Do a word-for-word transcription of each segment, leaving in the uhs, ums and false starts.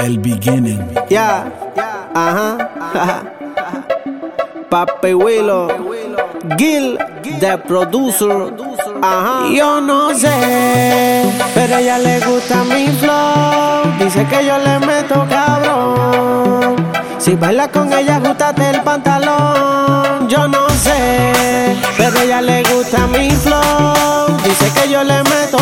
El beginning. Ya, yeah. Ajá. Papi Willow, Gil, the producer. Ajá. Yo no sé, pero a ella le gusta mi flow. Dice que yo le meto cabrón. Si bailas con ella, ajustate el pantalón. Yo no sé, pero a ella le gusta mi flow. Dice que yo le meto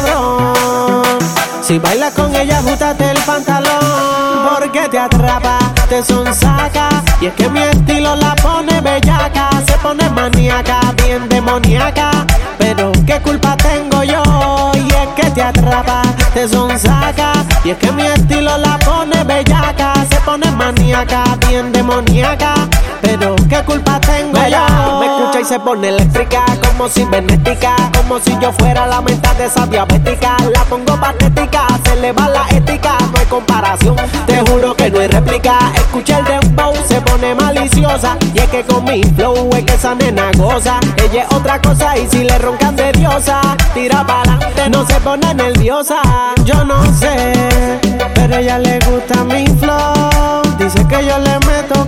cabrón. Si bailas con ella, ajustate el pantalón. Porque te atrapa, te sonsaca. Y es que mi estilo la pone bellaca. Se pone maníaca, bien demoníaca. Pero qué culpa tengo yo. Y es que te atrapa, te sonsaca. Y es que mi estilo la pone bellaca. Se pone maníaca, bien demoníaca. Pero qué culpa tengo Bella, yo. Me escucha y se pone eléctrica, como cibernética, como si yo fuera la mitad de esa diabética. La pongo patética, se le va la ética, no hay comparación, te juro que no hay réplica. Escucha el dembow, se pone maliciosa. Y es que con mi flow es que esa nena goza. Ella es otra cosa y si le roncan de diosa, tira pa'lante, no se pone nerviosa. Yo no sé, pero a ella le gusta mi flow. Dice que yo le meto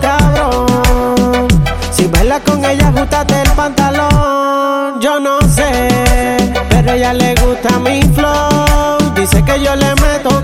cabrón. Si bailas con ella, ajustate el pantalón. Yo no sé, pero a ella le gusta mi flow. Dice que yo le meto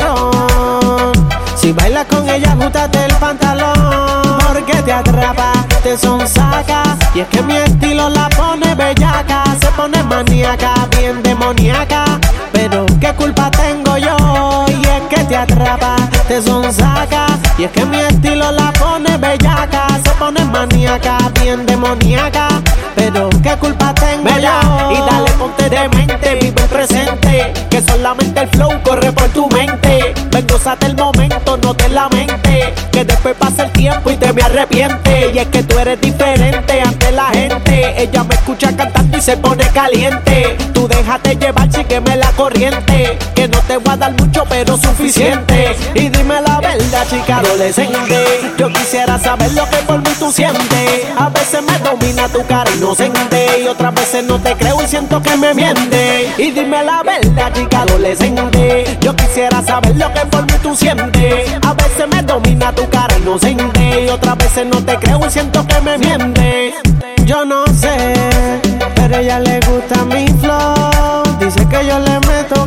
cabrón. Si bailas con ella, ajustate el pantalón. Porque te atrapa, te sonsaca. Y es que mi estilo la pone bellaca. Se pone maníaca, bien demoníaca. Pero qué culpa tengo yo. Y es que te atrapa, te sonsaca. Y es que mi estilo la pone bellaca. Se pone maníaca, bien demoníaca. Pero qué culpa tengo Bella, yo. Y dale ponte de mente, vive el presente. Que solamente el flow corre por tu mente. Ven, gózate el momento, no te lamente. Que después pasa el tiempo y te me arrepiente. Y es que tú eres diferente ante la gente. Ella me escucha cantando y se pone caliente. Tú déjate llevar, sígueme la corriente. Que no te voy a dar mucho pero suficiente. Y dime la verdad, chica adolescente. Yo quisiera saber lo que por mí tú sientes. A veces me domina tu cara inocente. Y otras veces no te creo y siento que me miente. Y dime la verdad, chica adolescente. Yo quisiera saber lo que por mí tú sientes. A veces me domina tu cara inocente. Y otras veces no te creo y siento que me miente. Yo no sé, pero a ella le gusta mi flow. Dice que yo le meto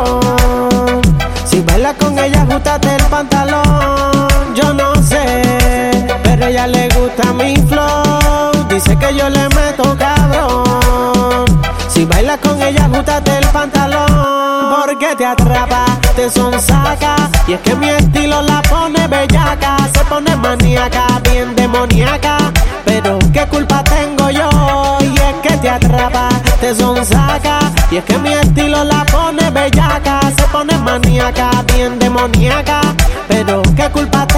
cabrón. Si bailas con ella, ajustate el pantalón. Yo no sé, pero a ella le gusta mi flow. Dice que yo le meto cabrón. Si bailas con ella, ajustate el pantalón. Porque te atrapa, te sonsaca. Y es que mi estilo la pone bellaca. Se pone maníaca, bien demoníaca. Pero qué culpa tengo yo. Y es que te atrapa, te sonsaca. Y es que mi estilo la pone bellaca. Se pone maníaca, bien demoníaca. Pero qué culpa